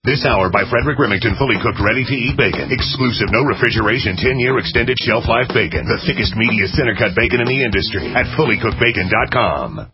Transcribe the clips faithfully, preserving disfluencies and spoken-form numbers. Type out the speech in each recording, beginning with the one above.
This hour by Frederick Remington, fully cooked, ready-to-eat bacon. Exclusive, no refrigeration, ten-year extended shelf life bacon. The thickest, meatiest, center-cut bacon in the industry at fully cooked bacon dot com.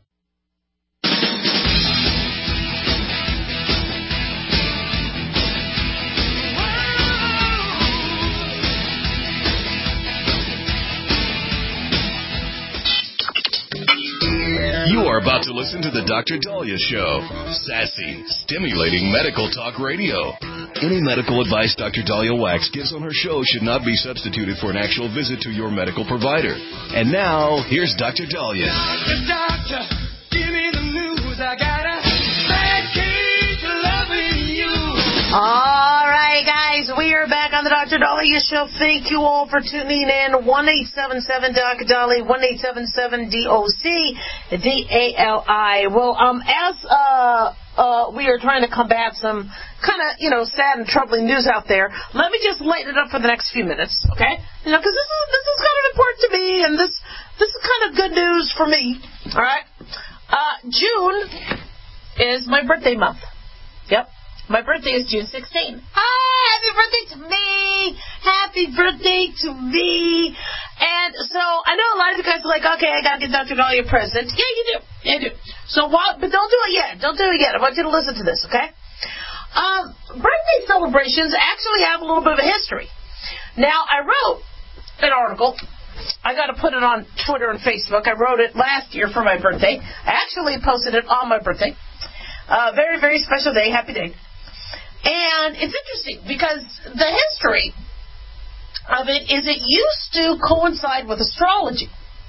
You are about to listen to the Doctor Dahlia Show. Sassy, stimulating medical talk radio. Any medical advice Doctor Dahlia Wax gives on her show should not be substituted for an actual visit to your medical provider. And now, here's Doctor Dahlia. Doctor, doctor, give me the news. I got a bad case of loving you. All right, guys, we are back on the Doctor Dahlia Show. Thank you all for tuning in. one eight seven seven Doctor Dahlia, one eight seven seven D O C D A L I. Well, um, as uh, uh, we are trying to combat some kind of, you know, sad and troubling news out there, let me just lighten it up for the next few minutes, okay? You know, because this is this is kind of important to me, and this this is kind of good news for me. All right, uh, June is my birthday month. Yep. My birthday is June sixteenth. Ah, happy birthday to me! Happy birthday to me! And so, I know a lot of you guys are like, okay, I gotta get Doctor Dahlia a present. Yeah, you do. Yeah, you do. So, what? But don't do it yet. Don't do it yet. I want you to listen to this, okay? Um, birthday celebrations actually have a little bit of a history. Now, I wrote an article. I got to put it on Twitter and Facebook. I wrote it last year for my birthday. I actually posted it on my birthday. Uh, very, very special day. Happy day. And it's interesting because the history of it is it used to coincide with astrology.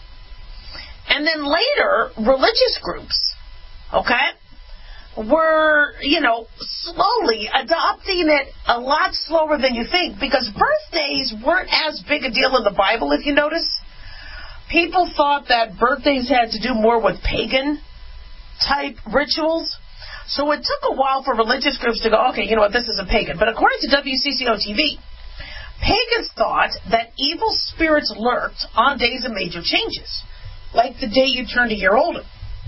And then later, religious groups, okay, were, you know, slowly adopting it a lot slower than you think, because birthdays weren't as big a deal in the Bible, if you notice. People thought that birthdays had to do more with pagan-type rituals. So it took a while for religious groups to go, okay, you know what, this isn't pagan. But according to W C C O T V, pagans thought that evil spirits lurked on days of major changes, like the day you turned a year older.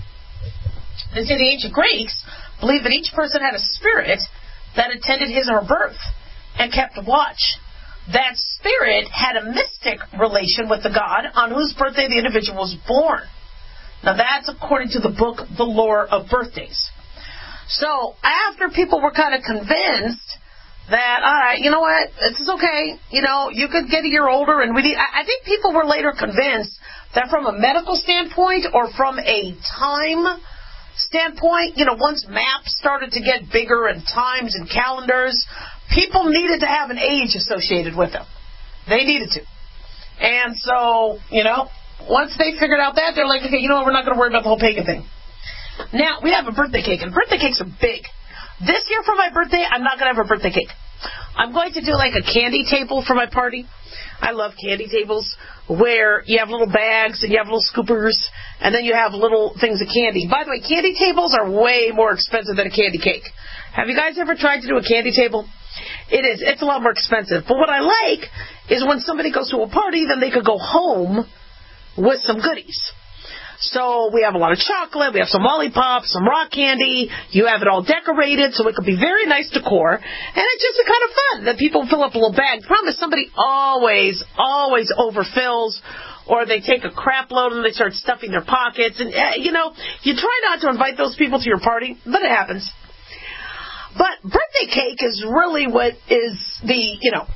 They say the ancient Greeks believed that each person had a spirit that attended his or her birth and kept watch. That spirit had a mystic relation with the god on whose birthday the individual was born. Now that's according to the book, The Lore of Birthdays. So after people were kind of convinced that, all right, you know what, this is okay, you know, you could get a year older, and we need, I think people were later convinced that from a medical standpoint or from a time standpoint, you know, once maps started to get bigger and times and calendars, people needed to have an age associated with them. They needed to. And so, you know, once they figured out that, they're like, okay, you know what, we're not going to worry about the whole pagan thing. Now, we have a birthday cake, and birthday cakes are big. This year for my birthday, I'm not going to have a birthday cake. I'm going to do like a candy table for my party. I love candy tables where you have little bags and you have little scoopers, and then you have little things of candy. By the way, candy tables are way more expensive than a candy cake. Have you guys ever tried to do a candy table? It is. It's a lot more expensive. But what I like is when somebody goes to a party, then they could go home with some goodies. So we have a lot of chocolate, we have some lollipops, some rock candy, you have it all decorated, so it could be very nice decor, and it's just kind of fun that people fill up a little bag. The problem is somebody always, always overfills, or they take a crap load and they start stuffing their pockets, and, uh, you know, you try not to invite those people to your party, but it happens. But birthday cake is really what is the, you know,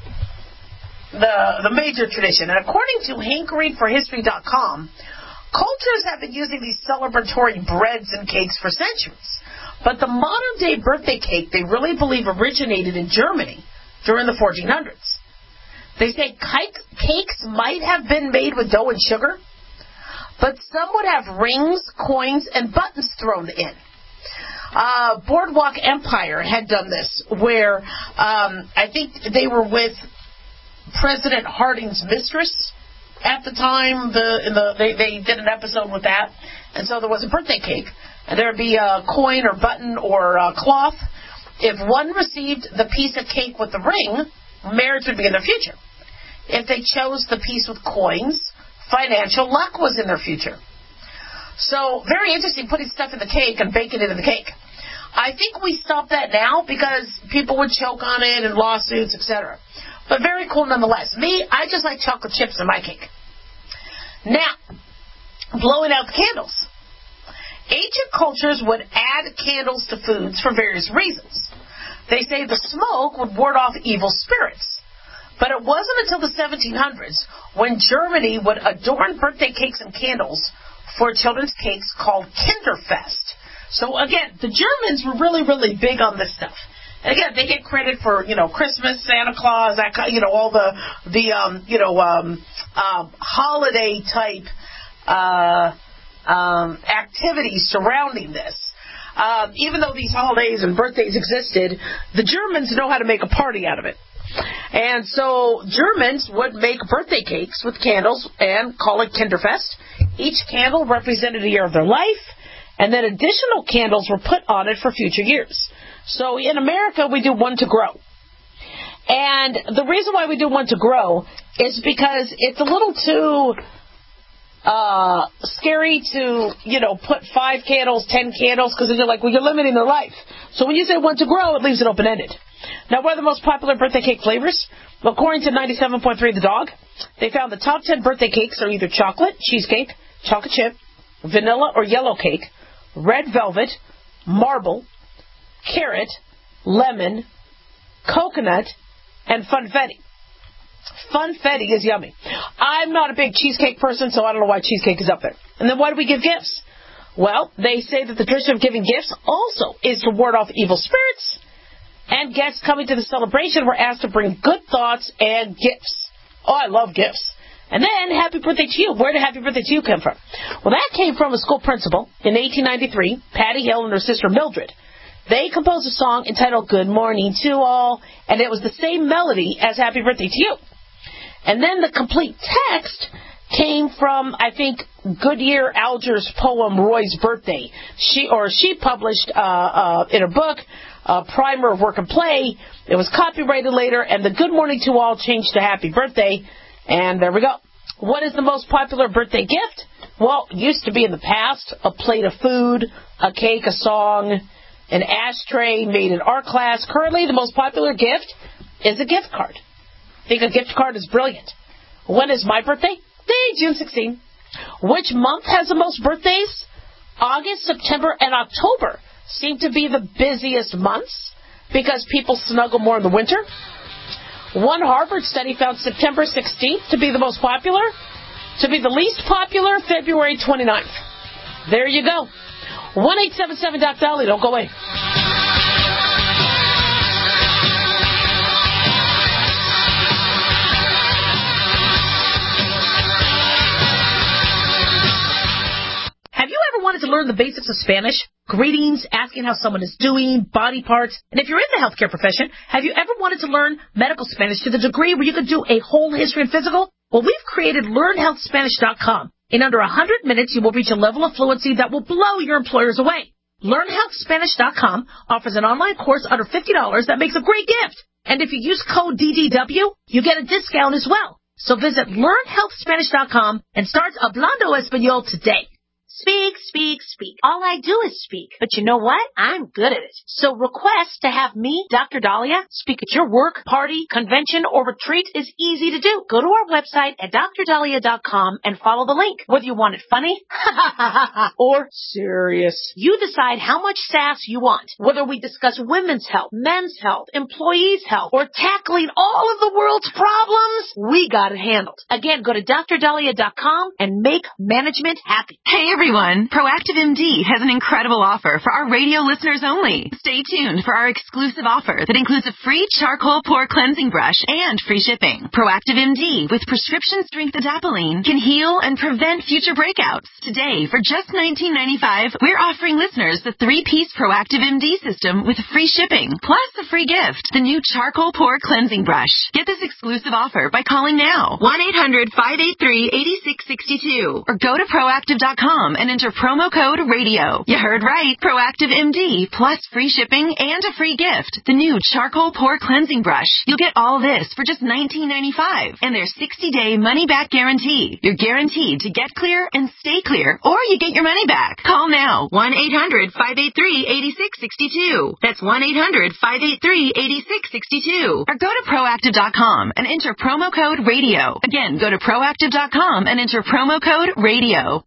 the, the major tradition, and according to hankering for history dot com, cultures have been using these celebratory breads and cakes for centuries. But the modern-day birthday cake, they really believe originated in Germany during the fourteen hundreds. They say cakes might have been made with dough and sugar, but some would have rings, coins, and buttons thrown in. Uh, Boardwalk Empire had done this, where um, I think they were with President Harding's mistress. At the time, the, in the they, they did an episode with that, and so there was a birthday cake, and there would be a coin or button or a cloth. If one received the piece of cake with the ring, marriage would be in their future. If they chose the piece with coins, financial luck was in their future. So, very interesting, putting stuff in the cake and baking it in the cake. I think we stopped that now because people would choke on it and lawsuits, et cetera. But very cool nonetheless. Me, I just like chocolate chips in my cake. Now, blowing out the candles. Ancient cultures would add candles to foods for various reasons. They say the smoke would ward off evil spirits. But it wasn't until the seventeen hundreds when Germany would adorn birthday cakes and candles for children's cakes called Kinderfest. So again, the Germans were really, really big on this stuff. And again, they get credit for, you know, Christmas, Santa Claus, that kind, you know, all the, the um, you know, um, um, holiday type uh, um, activities surrounding this. Um, even though these holidays and birthdays existed, the Germans know how to make a party out of it. And so Germans would make birthday cakes with candles and call it Kinderfest. Each candle represented a year of their life, and then additional candles were put on it for future years. So in America, we do one to grow. And the reason why we do one to grow is because it's a little too uh, scary to, you know, put five candles, ten candles, because then you're like, well, you're limiting their life. So when you say one to grow, it leaves it open-ended. Now, what are the most popular birthday cake flavors? Well, according to ninety-seven point three The Dog, they found the top ten birthday cakes are either chocolate, cheesecake, chocolate chip, vanilla or yellow cake, red velvet, marble, carrot, lemon, coconut, and funfetti. Funfetti is yummy. I'm not a big cheesecake person, so I don't know why cheesecake is up there. And then why do we give gifts? Well, they say that the tradition of giving gifts also is to ward off evil spirits, and guests coming to the celebration were asked to bring good thoughts and gifts. Oh, I love gifts. And then, happy birthday to you. Where did happy birthday to you come from? Well, that came from a school principal in eighteen ninety-three, Patty Hill and her sister Mildred. They composed a song entitled Good Morning to All, and it was the same melody as Happy Birthday to You. And then the complete text came from, I think, Goodyear Alger's poem Roy's Birthday. She or she published uh, uh, in her book, uh, Primer of Work and Play. It was copyrighted later, and the Good Morning to All changed to Happy Birthday. And there we go. What is the most popular birthday gift? Well, it used to be in the past a plate of food, a cake, a song, an ashtray made in art class. Currently, the most popular gift is a gift card. I think a gift card is brilliant. When is my birthday? Day, June sixteenth. Which month has the most birthdays? August, September, and October seem to be the busiest months because people snuggle more in the winter. One Harvard study found September sixteenth to be the most popular. To be the least popular, February twenty-ninth. There you go. one eight seven seven Doc Dolly. Don't go away. Have you ever wanted to learn the basics of Spanish? Greetings, asking how someone is doing, body parts. And if you're in the healthcare profession, have you ever wanted to learn medical Spanish to the degree where you could do a whole history and physical? Well, we've created learn health spanish dot com. In under one hundred minutes, you will reach a level of fluency that will blow your employers away. learn health spanish dot com offers an online course under fifty dollars that makes a great gift. And if you use code D D W, you get a discount as well. So visit learn health spanish dot com and start Hablando Español today. Speak, speak, speak. All I do is speak. But you know what? I'm good at it. So request to have me, Doctor Dahlia, speak at your work, party, convention, or retreat is easy to do. Go to our website at dr dahlia dot com and follow the link. Whether you want it funny or serious, you decide how much sass you want. Whether we discuss women's health, men's health, employees' health, or tackling all of the world's problems, we got it handled. Again, go to dr dahlia dot com and make management happy. Hey, everyone. Proactive M D has an incredible offer for our radio listeners only. Stay tuned for our exclusive offer that includes a free charcoal pore cleansing brush and free shipping. Proactive M D with prescription strength adapalene can heal and prevent future breakouts. Today, for just nineteen ninety-five dollars, we're offering listeners the three-piece Proactive M D system with free shipping, plus a free gift, the new charcoal pore cleansing brush. Get this exclusive offer by calling now, one eight hundred five eight three eight six six two, or go to proactive dot com com and enter promo code radio. You heard right. Proactive M D plus free shipping and a free gift. The new charcoal pore cleansing brush. You'll get all this for just nineteen ninety-five dollars and their sixty-day money-back guarantee. You're guaranteed to get clear and stay clear, or you get your money back. Call now. one eight hundred five eight three eight six six two. That's one eight hundred five eight three eight six six two. Or go to proactive dot com and enter promo code radio. Again, go to proactive dot com and enter promo code radio.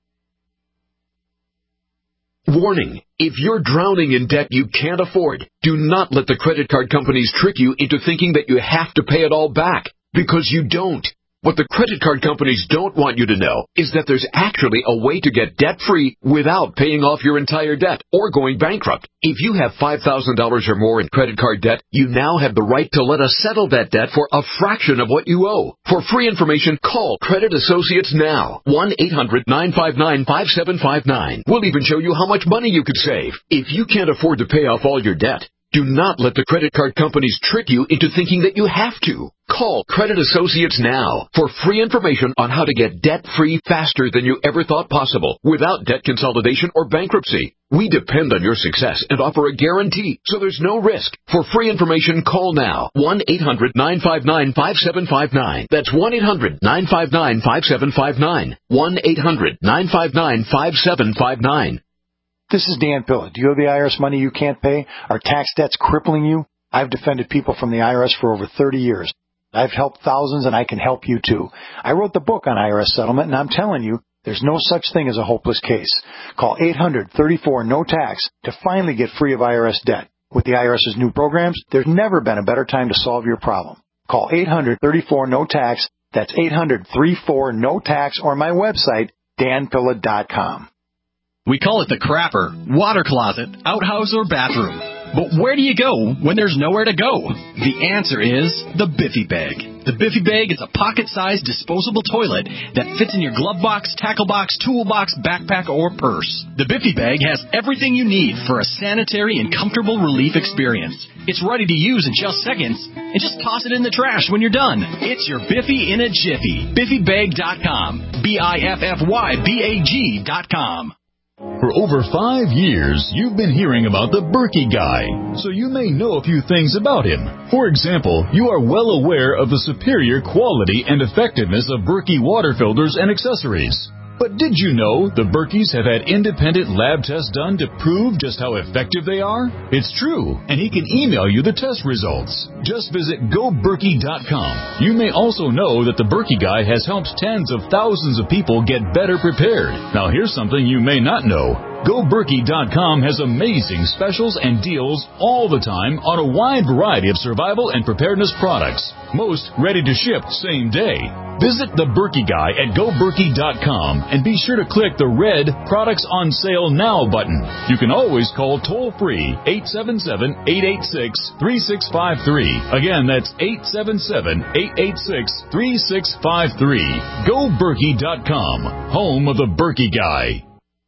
Warning. If you're drowning in debt you can't afford, do not let the credit card companies trick you into thinking that you have to pay it all back, because you don't. What the credit card companies don't want you to know is that there's actually a way to get debt-free without paying off your entire debt or going bankrupt. If you have five thousand dollars or more in credit card debt, you now have the right to let us settle that debt for a fraction of what you owe. For free information, call Credit Associates now. one eight hundred nine five nine five seven five nine. We'll even show you how much money you could save. If you can't afford to pay off all your debt, do not let the credit card companies trick you into thinking that you have to. Call Credit Associates now for free information on how to get debt-free faster than you ever thought possible without debt consolidation or bankruptcy. We depend on your success and offer a guarantee, so there's no risk. For free information, call now. one eight hundred nine five nine five seven five nine. That's one eight hundred nine five nine five seven five nine. one eight hundred nine five nine five seven five nine. This is Dan Pilla. Do you owe the I R S money you can't pay? Are tax debts crippling you? I've defended people from the I R S for over thirty years. I've helped thousands, and I can help you too. I wrote the book on I R S settlement, and I'm telling you, there's no such thing as a hopeless case. Call eight hundred thirty-four no tax to finally get free of I R S debt. With the I R S's new programs, there's never been a better time to solve your problem. Call eight hundred thirty-four no tax. That's eight hundred thirty-four no tax, or my website, dan pilla dot com. We call it the crapper, water closet, outhouse, or bathroom. But where do you go when there's nowhere to go? The answer is the Biffy Bag. The Biffy Bag is a pocket-sized disposable toilet that fits in your glove box, tackle box, toolbox, backpack, or purse. The Biffy Bag has everything you need for a sanitary and comfortable relief experience. It's ready to use in just seconds, and just toss it in the trash when you're done. It's your Biffy in a jiffy. biffy bag dot com. B I F F Y B A G dot com. For over five years, you've been hearing about the Berkey Guy, so you may know a few things about him. For example, you are well aware of the superior quality and effectiveness of Berkey water filters and accessories. But did you know the Berkeys have had independent lab tests done to prove just how effective they are? It's true, and he can email you the test results. Just visit go berkey dot com. You may also know that the Berkey Guy has helped tens of thousands of people get better prepared. Now here's something you may not know. go berkey dot com has amazing specials and deals all the time on a wide variety of survival and preparedness products, most ready to ship same day. Visit the Berkey Guy at go berkey dot com and be sure to click the red Products on Sale Now button. You can always call toll-free eight seven seven, eight eight six, three six five three. Again, that's eight seven seven, eight eight six, three six five three. go berkey dot com, home of the Berkey Guy.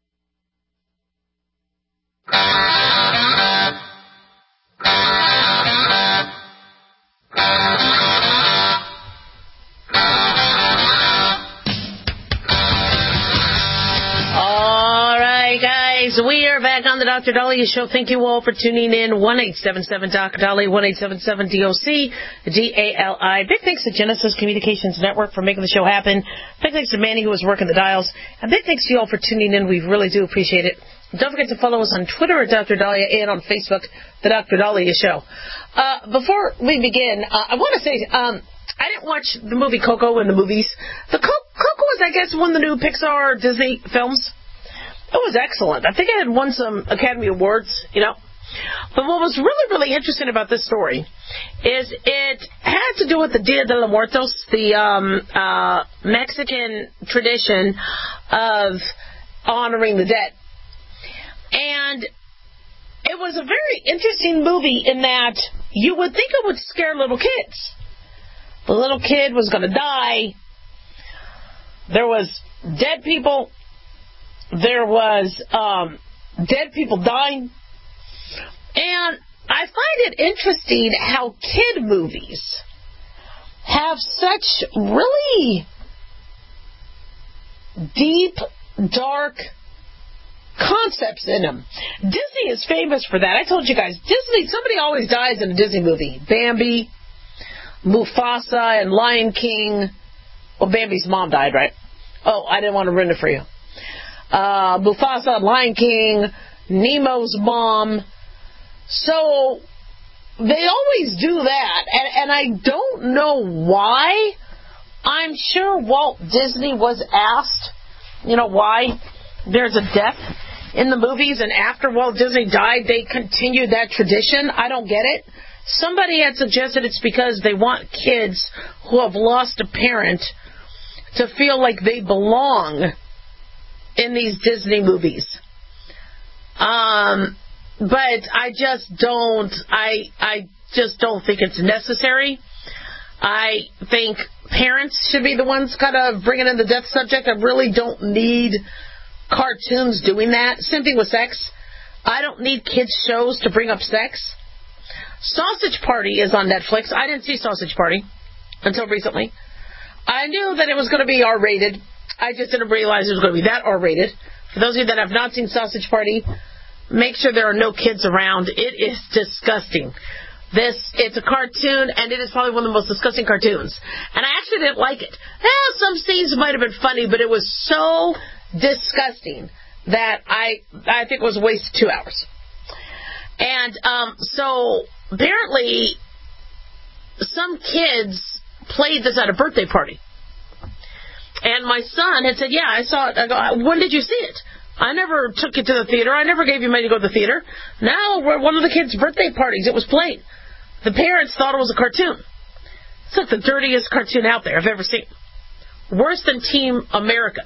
We are back on the Doctor Dahlia Show. Thank you all for tuning in. one eight seven seven Doctor Dahlia, one eight seven seven D O C D A L I. Big thanks to Genesis Communications Network for making the show happen. Big thanks to Manny who was working the dials. And big thanks to you all for tuning in. We really do appreciate it. Don't forget to follow us on Twitter at Doctor Dahlia and on Facebook, the Doctor Dahlia Show. Uh, before we begin, uh, I want to say, um, I didn't watch the movie Coco in the movies. The Co- Coco is, I guess, one of the new Pixar Disney films. It was excellent. I think it had won some Academy Awards, you know. But what was really, really interesting about this story is it had to do with the Dia de los Muertos, the um, uh, Mexican tradition of honoring the dead. And it was a very interesting movie in that you would think it would scare little kids. The little kid was going to die. There was dead people. There was um, dead people dying. And I find it interesting how kid movies have such really deep dark concepts in them. Disney is famous for that. I told you guys, Disney, somebody always dies in a Disney movie. Bambi, Mufasa, and Lion King. Well, Bambi's mom died, right? Oh, I didn't want to ruin it for you. Uh, Mufasa, Lion King, Nemo's mom. So they always do that, and, and I don't know why. I'm sure Walt Disney was asked, you know, why there's a death in the movies, and after Walt Disney died, they continued that tradition. I don't get it. Somebody had suggested it's because they want kids who have lost a parent to feel like they belong in these Disney movies. Um, but I just don't, I, I just don't think it's necessary. I think parents should be the ones kind of bringing in the death subject. I really don't need cartoons doing that. Same thing with sex. I don't need kids' shows to bring up sex. Sausage Party is on Netflix. I didn't see Sausage Party until recently. I knew that it was going to be R-rated. I just didn't realize it was going to be that R-rated. For those of you that have not seen Sausage Party, make sure there are no kids around. It is disgusting. This, it's a cartoon, and it is probably one of the most disgusting cartoons. And I actually didn't like it. Eh, some scenes might have been funny, but it was so disgusting that I I think it was a waste of two hours. And um, so apparently some kids played this at a birthday party. And my son had said, yeah, I saw it. I go, when did you see it? I never took you to the theater. I never gave you money to go to the theater. Now, we're at one of the kids' birthday parties. It was played. The parents thought it was a cartoon. It's like the dirtiest cartoon out there I've ever seen. Worse than Team America.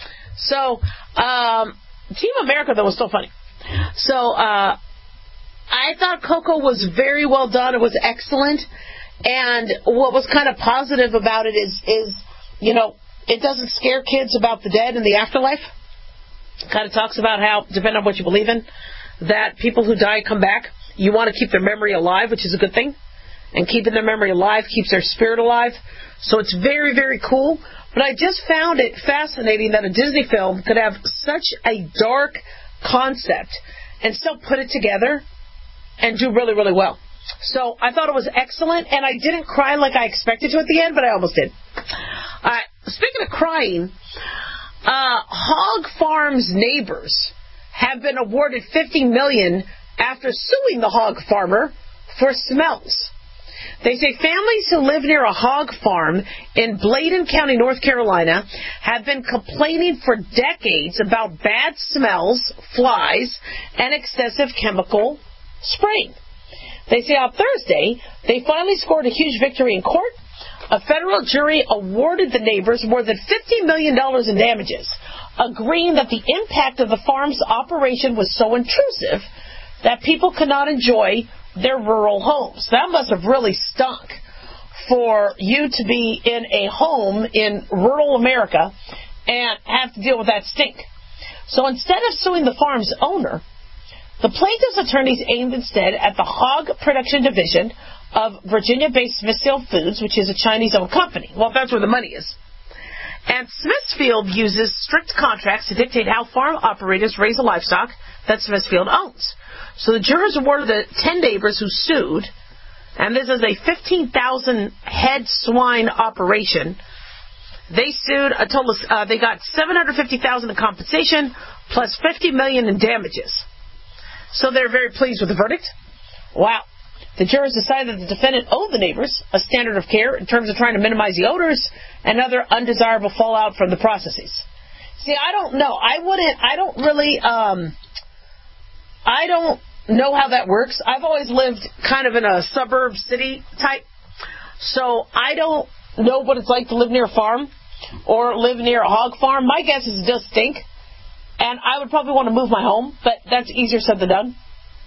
So, um, Team America, though, was still funny. So, uh, I thought Coco was very well done. It was excellent. And what was kind of positive about it is, is, you know, it doesn't scare kids about the dead and the afterlife. It kind of talks about how, depending on what you believe in, that people who die come back. You want to keep their memory alive, which is a good thing. And keeping their memory alive keeps their spirit alive. So it's very, very cool. But I just found it fascinating that a Disney film could have such a dark concept and still put it together and do really, really well. So I thought it was excellent, and I didn't cry like I expected to at the end, but I almost did. Uh, speaking of crying, uh, Hog Farm's neighbors have been awarded fifty million dollars after suing the hog farmer for smells. They say families who live near a hog farm in Bladen County, North Carolina, have been complaining for decades about bad smells, flies, and excessive chemical spraying. They say on Thursday, they finally scored a huge victory in court. A federal jury awarded the neighbors more than fifty million dollars in damages, agreeing that the impact of the farm's operation was so intrusive that people could not enjoy their rural homes. That must have really stunk for you to be in a home in rural America and have to deal with that stink. So instead of suing the farm's owner, the plaintiff's attorneys aimed instead at the hog production division of Virginia-based Smithfield Foods, which is a Chinese-owned company. Well, that's where the money is. And Smithfield uses strict contracts to dictate how farm operators raise the livestock that Smithfield owns. So the jurors awarded the ten neighbors who sued, and this is a fifteen thousand head swine operation. They sued a total of, uh, they got seven hundred fifty thousand dollars in compensation plus fifty million dollars in damages. So they're very pleased with the verdict. Wow. The jurors decided that the defendant owed the neighbors a standard of care in terms of trying to minimize the odors and other undesirable fallout from the processes. See, I don't know. I wouldn't, I don't really, um, I don't know how that works. I've always lived kind of in a suburb city type, so I don't know what it's like to live near a farm or live near a hog farm. My guess is it does stink, and I would probably want to move my home, but that's easier said than done.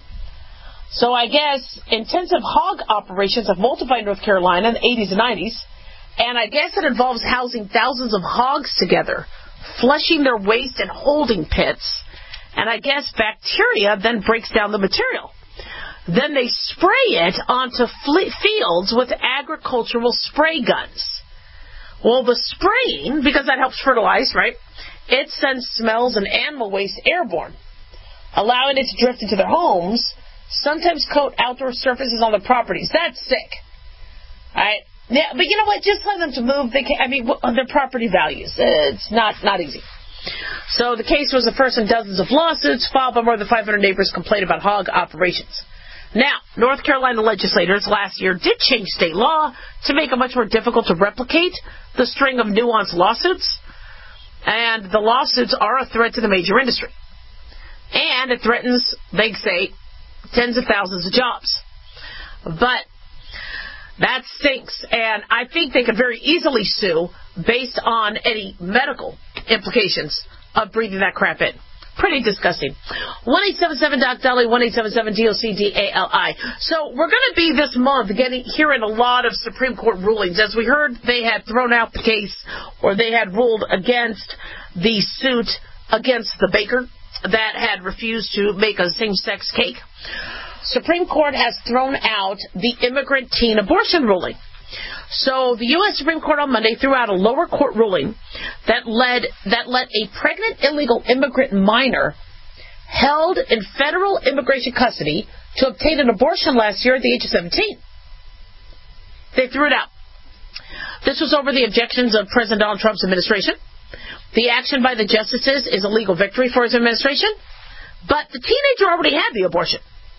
So I guess intensive hog operations have multiplied in North Carolina in the eighties and nineties, and I guess it involves housing thousands of hogs together, flushing their waste in holding pits, and I guess bacteria then breaks down the material. Then they spray it onto fields with agricultural spray guns. Well, the spraying, because that helps fertilize, right, it sends smells and animal waste airborne, allowing it to drift into their homes, sometimes coat outdoor surfaces on their properties. That's sick. All right? Yeah, but you know what? Just tell them to move. They can, I mean, their property values. It's not, not easy. So the case was the first in dozens of lawsuits filed by more than five hundred neighbors complained about hog operations. Now, North Carolina legislators last year did change state law to make it much more difficult to replicate the string of nuanced lawsuits. And the lawsuits are a threat to the major industry. And it threatens, they say, tens of thousands of jobs. But that stinks. And I think they could very easily sue based on any medical implications of breathing that crap in. Pretty disgusting. one eight seven seven Doc Dolly, one eight seven seven D O C D A L I. So we're going to be this month getting hearing a lot of Supreme Court rulings. As we heard, they had thrown out the case, or they had ruled against the suit against the baker that had refused to make a same-sex cake. Supreme Court has thrown out the immigrant teen abortion ruling. So the U S Supreme Court on Monday threw out a lower court ruling that led that let a pregnant illegal immigrant minor held in federal immigration custody to obtain an abortion last year at the age of seventeen. They threw it out. This was over the objections of President Donald Trump's administration. The action by the justices is a legal victory for his administration, but the teenager already had the abortion.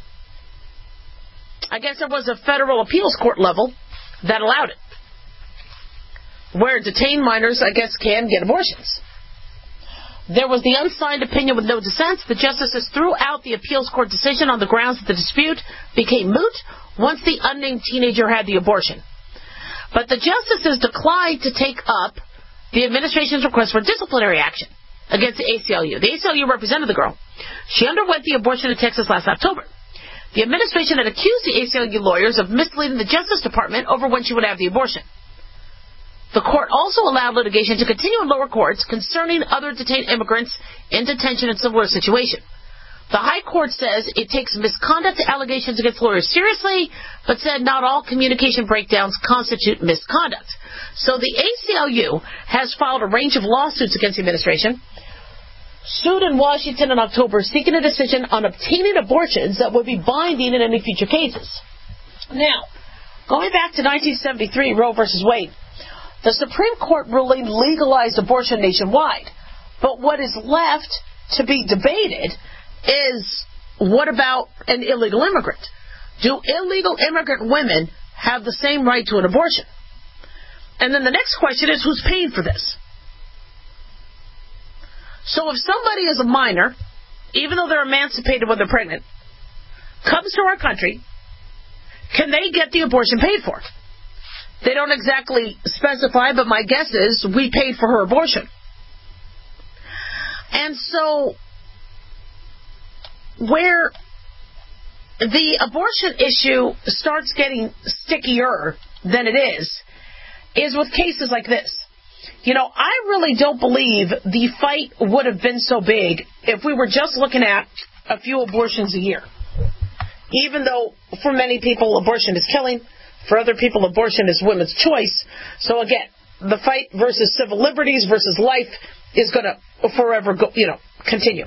I guess there was a federal appeals court level that allowed it, where detained minors, I guess, can get abortions. There was the unsigned opinion with no dissent. The justices threw out the appeals court decision on the grounds that the dispute became moot once the unnamed teenager had the abortion. But the justices declined to take up the administration's request for disciplinary action against the A C L U. The A C L U represented the girl. She underwent the abortion in Texas last October. The administration had accused the A C L U lawyers of misleading the Justice Department over when she would have the abortion. The court also allowed litigation to continue in lower courts concerning other detained immigrants in detention in similar situation. The High Court says it takes misconduct allegations against lawyers seriously, but said not all communication breakdowns constitute misconduct. So the A C L U has filed a range of lawsuits against the administration, sued in Washington in October, seeking a decision on obtaining abortions that would be binding in any future cases. Now, going back to nineteen seventy-three, Roe versus Wade, the Supreme Court ruling legalized abortion nationwide. But what is left to be debated is, what about an illegal immigrant? Do illegal immigrant women have the same right to an abortion? And then the next question is, who's paying for this? So if somebody is a minor, even though they're emancipated when they're pregnant, comes to our country, can they get the abortion paid for? They don't exactly specify, but my guess is we paid for her abortion. And so where the abortion issue starts getting stickier than it is, is with cases like this. You know, I really don't believe the fight would have been so big if we were just looking at a few abortions a year. Even though for many people abortion is killing, for other people abortion is women's choice. So again, the fight versus civil liberties versus life is going to forever go, you know, continue.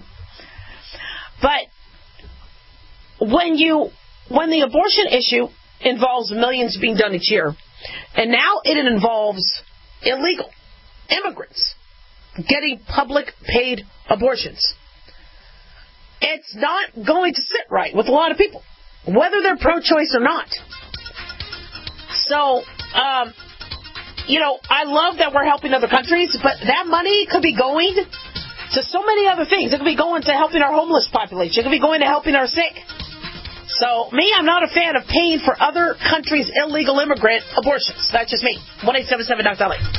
But when you, when the abortion issue involves millions being done each year, and now it involves illegal immigrants getting public paid abortions, it's not going to sit right with a lot of people, whether they're pro-choice or not. So, um, you know, I love that we're helping other countries, but that money could be going to so many other things. It could be going to helping our homeless population. It could be going to helping our sick. So, me, I'm not a fan of paying for other countries' illegal immigrant abortions. That's just me. one eight seven seven Doc Dolly.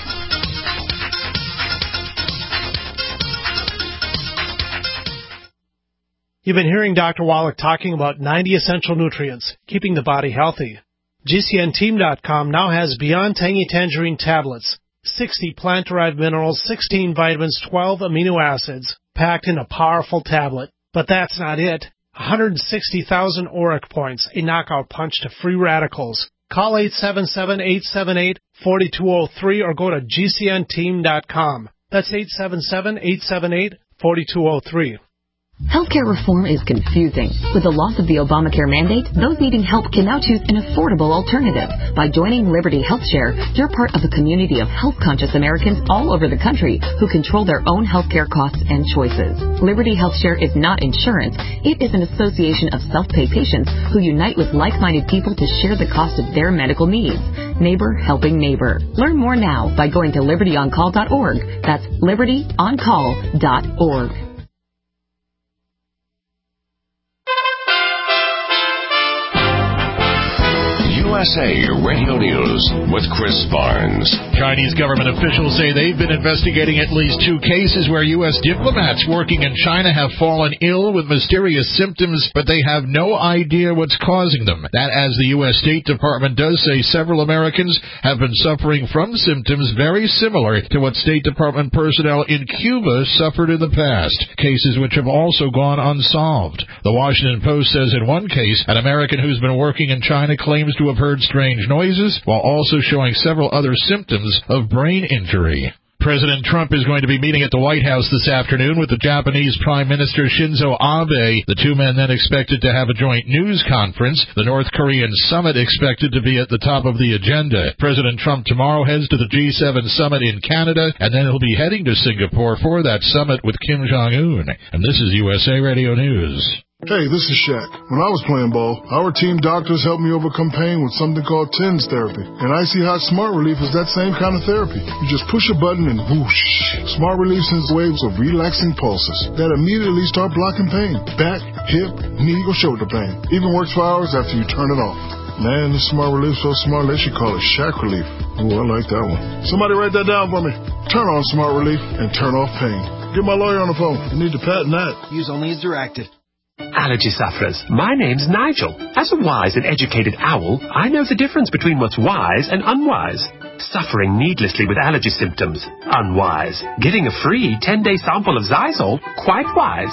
You've been hearing Doctor Wallach talking about ninety essential nutrients, keeping the body healthy. G C N team dot com now has Beyond Tangy Tangerine tablets, sixty plant-derived minerals, sixteen vitamins, twelve amino acids, packed in a powerful tablet. But that's not it. one hundred sixty thousand auric points, a knockout punch to free radicals. Call eight seven seven, eight seven eight, four two zero three or go to G C N team dot com. That's eight seven seven, eight seven eight, four two zero three. Healthcare reform is confusing. With the loss of the Obamacare mandate, those needing help can now choose an affordable alternative. By joining Liberty HealthShare, you're part of a community of health-conscious Americans all over the country who control their own healthcare costs and choices. Liberty HealthShare is not insurance. It is an association of self-pay patients who unite with like-minded people to share the cost of their medical needs. Neighbor helping neighbor. Learn more now by going to liberty on call dot org. That's liberty on call dot org. U S A Radio News with Chris Barnes. Chinese government officials say they've been investigating at least two cases where U S diplomats working in China have fallen ill with mysterious symptoms, but they have no idea what's causing them. That as the U S State Department does say several Americans have been suffering from symptoms very similar to what State Department personnel in Cuba suffered in the past, cases which have also gone unsolved. The Washington Post says in one case, an American who's been working in China claims to have heard strange noises while also showing several other symptoms of brain injury. President Trump is going to be meeting at the White House this afternoon with the Japanese Prime Minister Shinzo Abe. The two men then expected to have a joint news conference. The North Korean summit expected to be at the top of the agenda. President Trump tomorrow heads to the G seven summit in Canada, and then he'll be heading to Singapore for that summit with Kim Jong-un. And this is U S A Radio News. Hey, this is Shaq. When I was playing ball, our team doctors helped me overcome pain with something called TENS therapy. And Icy Hot Smart Relief is that same kind of therapy. You just push a button and whoosh. Smart Relief sends waves of relaxing pulses that immediately start blocking pain. Back, hip, knee, or shoulder pain. Even works for hours after you turn it off. Man, this Smart Relief so smart they should call it Shaq Relief. Ooh, I like that one. Somebody write that down for me. Turn on Smart Relief and turn off pain. Get my lawyer on the phone. You need to patent that. Use only as directed. Allergy sufferers, my name's Nigel. As a wise and educated owl, I know the difference between what's wise and unwise. Suffering needlessly with allergy symptoms, unwise. Getting a free ten-day sample of Zysol, quite wise.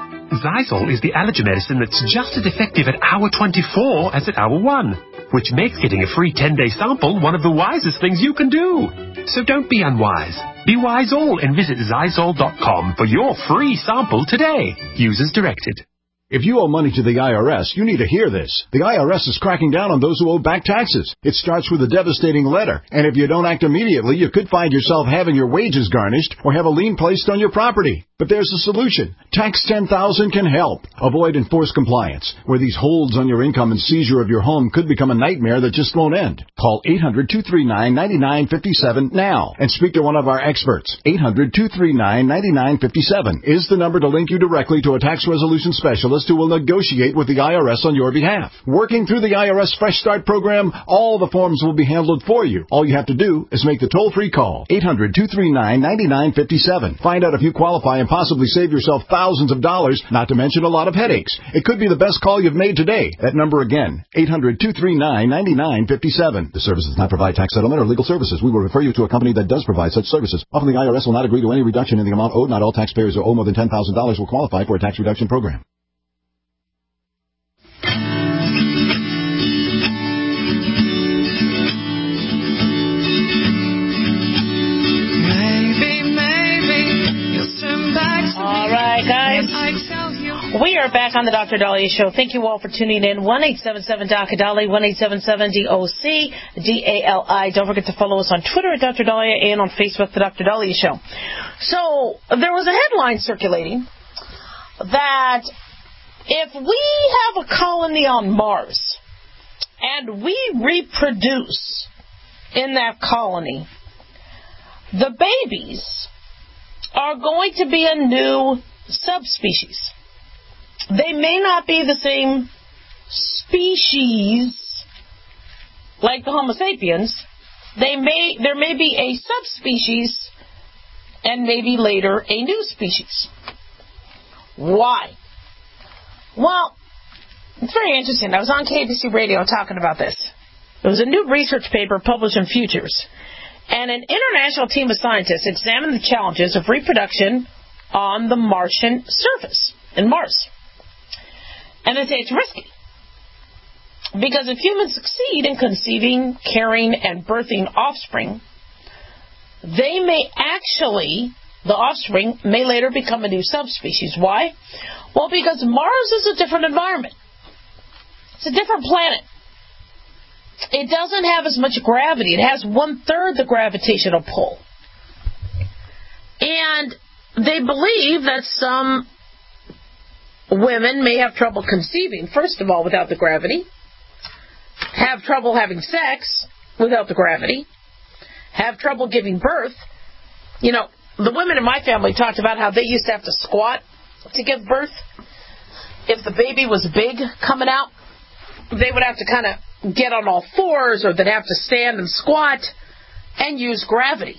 Zysol is the allergy medicine that's just as effective at hour twenty-four as at hour one, which makes getting a free ten-day sample one of the wisest things you can do. So don't be unwise. Be wise all and visit Zysol dot com for your free sample today. Use as directed. If you owe money to the I R S, you need to hear this. The I R S is cracking down on those who owe back taxes. It starts with a devastating letter, and if you don't act immediately, you could find yourself having your wages garnished or have a lien placed on your property. But there's a solution. Tax ten thousand can help. Avoid enforced compliance, where these holds on your income and seizure of your home could become a nightmare that just won't end. Call eight hundred, two three nine, nine nine five seven now and speak to one of our experts. eight hundred, two three nine, nine nine five seven is the number to link you directly to a tax resolution specialist who will negotiate with the I R S on your behalf. Working through the I R S Fresh Start program, all the forms will be handled for you. All you have to do is make the toll-free call. eight hundred, two three nine, nine nine five seven. Find out if you qualify and possibly save yourself thousands of dollars, not to mention a lot of headaches. It could be the best call you've made today. That number again, eight hundred, two three nine, nine nine five seven. The service does not provide tax settlement or legal services. We will refer you to a company that does provide such services. Often the I R S will not agree to any reduction in the amount owed. Not all taxpayers who owe more than ten thousand dollars will qualify for a tax reduction program. All right, guys. We are back on the Doctor Dahlia Show. Thank you all for tuning in. one eight seven seven D O C Dali, one eight seven seven D O C D A L I. Don't forget to follow us on Twitter at Doctor Dahlia and on Facebook, the Doctor Dahlia Show. So, there was a headline circulating that if we have a colony on Mars and we reproduce in that colony, the babies are going to be a new subspecies. They may not be the same species like the Homo sapiens. They may there may be a subspecies and maybe later a new species. Why? Well, it's very interesting. I was on K B C Radio talking about this. There was a new research paper published in Futures. And an international team of scientists examined the challenges of reproduction on the Martian surface, in Mars. And they say it's risky. Because if humans succeed in conceiving, carrying, and birthing offspring, they may actually The offspring may later become a new subspecies. Why? Well, because Mars is a different environment. It's a different planet. It doesn't have as much gravity. It has one-third the gravitational pull. And they believe that some women may have trouble conceiving, first of all, without the gravity, have trouble having sex without the gravity, have trouble giving birth. You know, the women in my family talked about how they used to have to squat to give birth. If the baby was big coming out, they would have to kind of get on all fours, or they'd have to stand and squat and use gravity.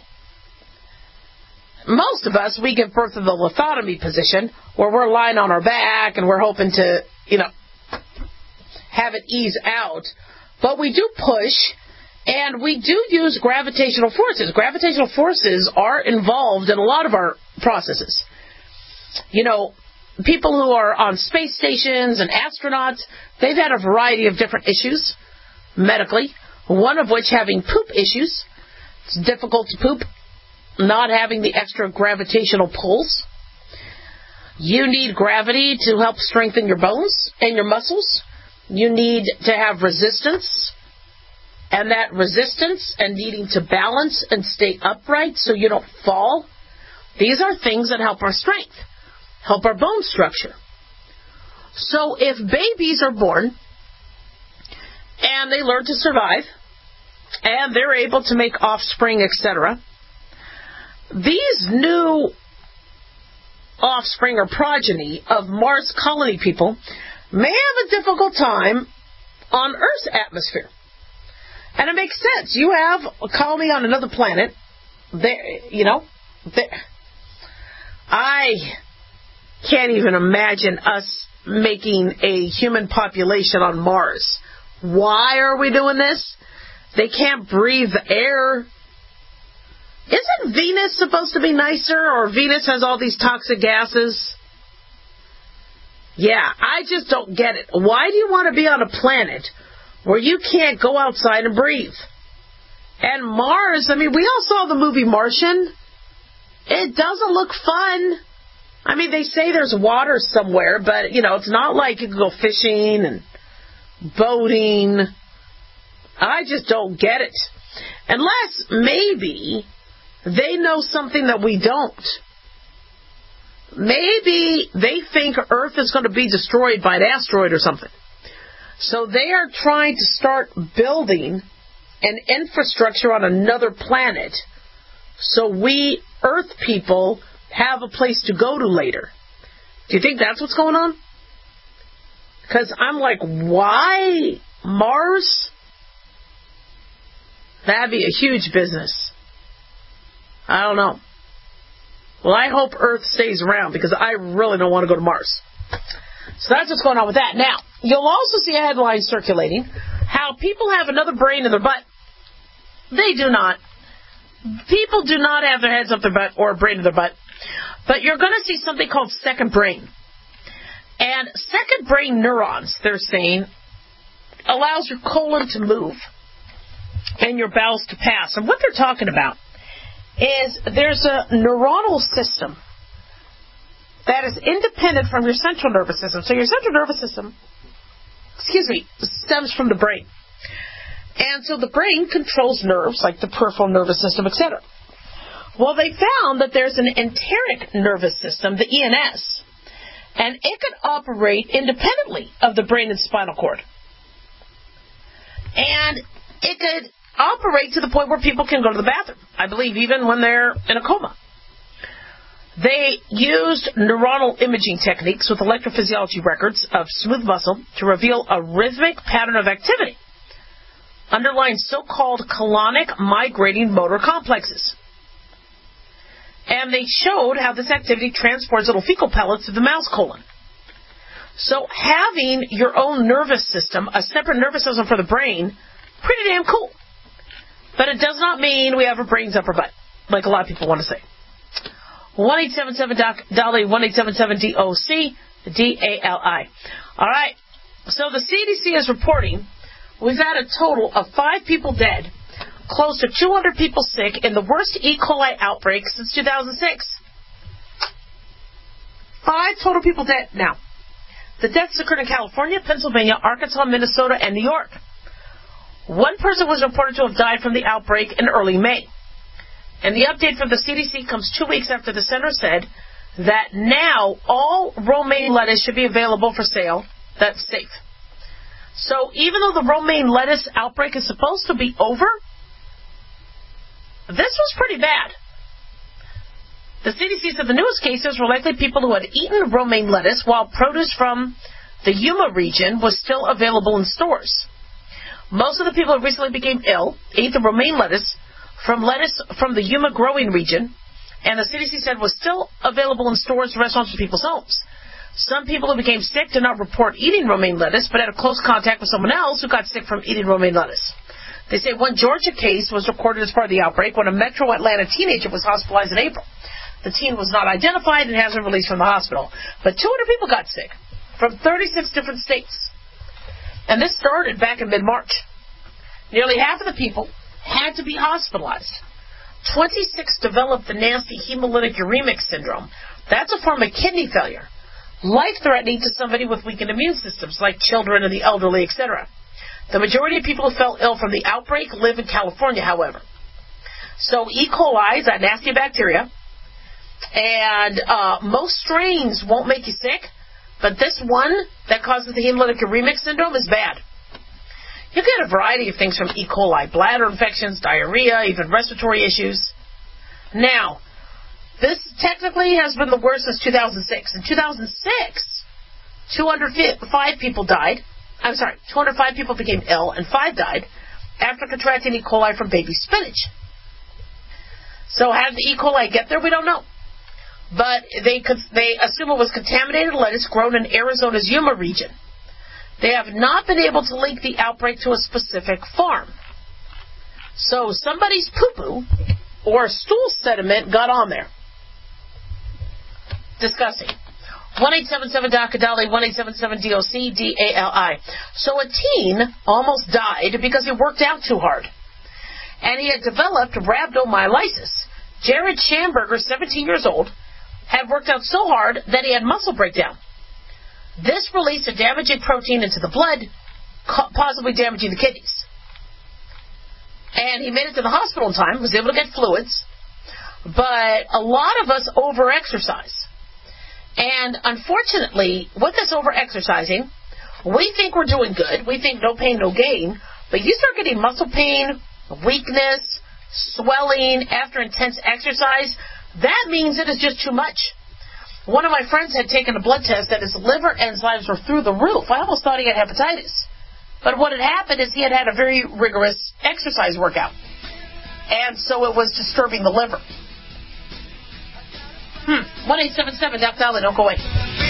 Most of us, we give birth in the lithotomy position, where we're lying on our back and we're hoping to, you know, have it ease out. But we do push, and we do use gravitational forces. Gravitational forces are involved in a lot of our processes. You know, people who are on space stations and astronauts, they've had a variety of different issues medically, one of which having poop issues. It's difficult to poop, not having the extra gravitational pulls. You need gravity to help strengthen your bones and your muscles. You need to have resistance, and that resistance and needing to balance and stay upright so you don't fall. These are things that help our strength, help our bone structure. So if babies are born and they learn to survive and they're able to make offspring, et cetera, these new offspring or progeny of Mars colony people may have a difficult time on Earth's atmosphere. And it makes sense. You have a colony on another planet. They, you know, they, I can't even imagine us making a human population on Mars. Why are we doing this? They can't breathe the air. Isn't Venus supposed to be nicer, or Venus has all these toxic gases? Yeah, I just don't get it. Why do you want to be on a planet where you can't go outside and breathe? And Mars, I mean, we all saw the movie Martian. It doesn't look fun. I mean, they say there's water somewhere, but, you know, it's not like you can go fishing and boating. I just don't get it. Unless maybe they know something that we don't. Maybe they think Earth is going to be destroyed by an asteroid or something. So they are trying to start building an infrastructure on another planet so we Earth people have a place to go to later. Do you think that's what's going on? Because I'm like, why Mars? That'd be a huge business. I don't know. Well, I hope Earth stays around, because I really don't want to go to Mars. So that's what's going on with that. Now, you'll also see a headline circulating, how people have another brain in their butt. They do not. People do not have their heads up their butt or a brain in their butt. But you're going to see something called second brain. And second brain neurons, they're saying, allows your colon to move and your bowels to pass. And what they're talking about is there's a neuronal system that is independent from your central nervous system. So your central nervous system, excuse me, stems from the brain. And so the brain controls nerves like the peripheral nervous system, et cetera. Well, they found that there's an enteric nervous system, the E N S, and it could operate independently of the brain and spinal cord. And it could operate to the point where people can go to the bathroom, I believe even when they're in a coma. They used neuronal imaging techniques with electrophysiology records of smooth muscle to reveal a rhythmic pattern of activity underlying so-called colonic migrating motor complexes. And they showed how this activity transports little fecal pellets to the mouse colon. So having your own nervous system, a separate nervous system for the brain, pretty damn cool. But it does not mean we have our brains up our butt, like a lot of people want to say. one eight seven seven D O C, Dolly, one eight seven seven D O C, D A L I. All right, so the C D C is reporting we've had a total of five people dead, close to two hundred people sick in the worst E. coli outbreak since two thousand six. five total people dead now. The deaths occurred in California, Pennsylvania, Arkansas, Minnesota, and New York. One person was reported to have died from the outbreak in early May. And the update from the C D C comes two weeks after the center said that now all romaine lettuce should be available for sale that's safe. So even though the romaine lettuce outbreak is supposed to be over, this was pretty bad. The C D C said the newest cases were likely people who had eaten romaine lettuce while produce from the Yuma region was still available in stores. Most of the people who recently became ill ate the romaine lettuce from lettuce from the Yuma growing region, and the C D C said was still available in stores, restaurants, and people's homes. Some people who became sick did not report eating romaine lettuce, but had a close contact with someone else who got sick from eating romaine lettuce. They say one Georgia case was recorded as part of the outbreak when a metro Atlanta teenager was hospitalized in April. The teen was not identified and has been released from the hospital. But two hundred people got sick from thirty-six different states. And this started back in mid-March. Nearly half of the people had to be hospitalized. twenty-six developed the nasty hemolytic uremic syndrome. That's a form of kidney failure, life-threatening to somebody with weakened immune systems, like children and the elderly, et cetera. The majority of people who fell ill from the outbreak live in California, however. So E. coli is that nasty bacteria, and uh, most strains won't make you sick, but this one that causes the hemolytic uremic syndrome is bad. You get a variety of things from E. coli, bladder infections, diarrhea, even respiratory issues. Now, this technically has been the worst since two thousand six. In two thousand six, two hundred five people died. I'm sorry, two hundred five people became ill and five died after contracting E. coli from baby spinach. So how did the E. coli get there? We don't know. But they could, they assume it was contaminated lettuce grown in Arizona's Yuma region. They have not been able to link the outbreak to a specific farm. So somebody's poo-poo or stool sediment got on there. Disgusting. one eight seven seven D O C D A L I, one eight seven seven D O C D A L I. So a teen almost died because he worked out too hard. And he had developed rhabdomyolysis. Jared Schamberger, seventeen years old, had worked out so hard that he had muscle breakdown. This released a damaging protein into the blood, possibly damaging the kidneys. And he made it to the hospital in time, was able to get fluids, but a lot of us over-exercise. And unfortunately, with this over-exercising, we think we're doing good. We think no pain, no gain. But you start getting muscle pain, weakness, swelling after intense exercise. That means it is just too much. One of my friends had taken a blood test and his liver enzymes were through the roof. I almost thought he had hepatitis. But what had happened is he had had a very rigorous exercise workout. And so it was disturbing the liver. Hmm. one eight seven seven D O C D A L I, don't go away.